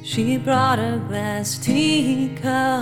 She brought a glass teacup,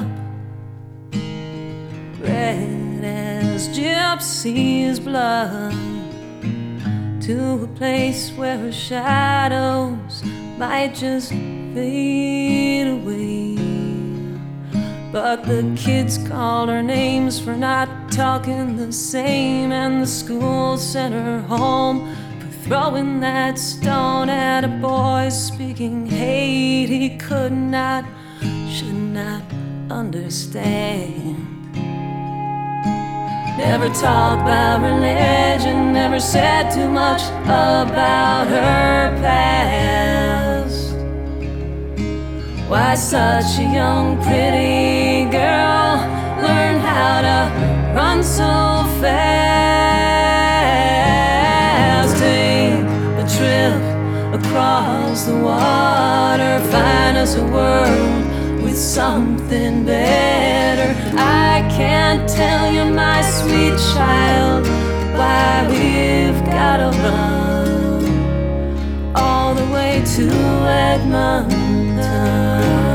red as gypsy's blood, to a place where her shadows might just fade away. But the kids called her names for not talking the same, and the school sent her home for throwing that stone at a boy speaking hate he could not, should not understand. Never talked about religion, never said too much about her past. Why such a young, pretty girl learned how to run so fast? Take a trip across the water, find us a world with something better. I can't tell you, my sweet child, why we've gotta run all the way to Edmonton.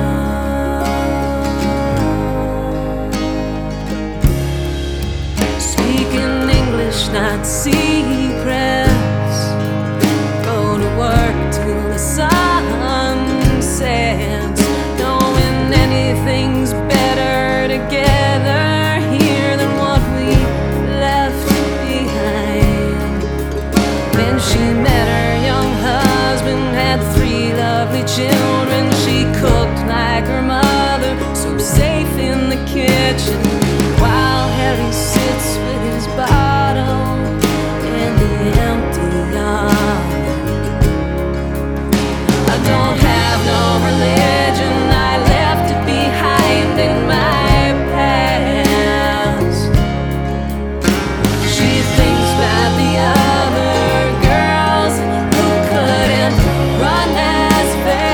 Speaking English, not secrets. Go to work till the sun sets, knowing anything's better together here than what we left behind. When she met her young husband, had 3 lovely children. She cooked like her mother, so safe in the kitchen, while Harry sits with his bottle in the empty yard. I don't have no religion, I left it behind in my past. She thinks about the other girls who couldn't run as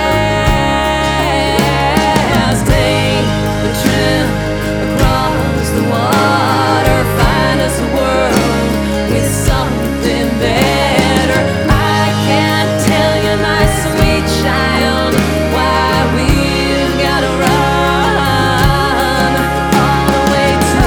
fast. Take a trip across the water, find us a world with something better. I can't tell you, my sweet child, why we've gotta run all the way to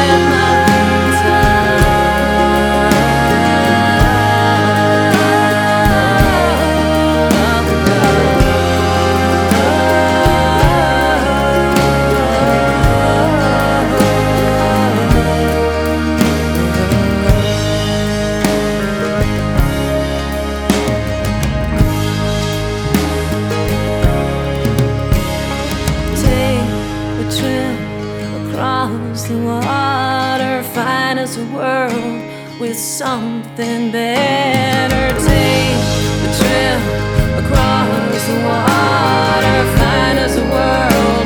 across the water, find us a world with something better. Take a trip across the water, find us a world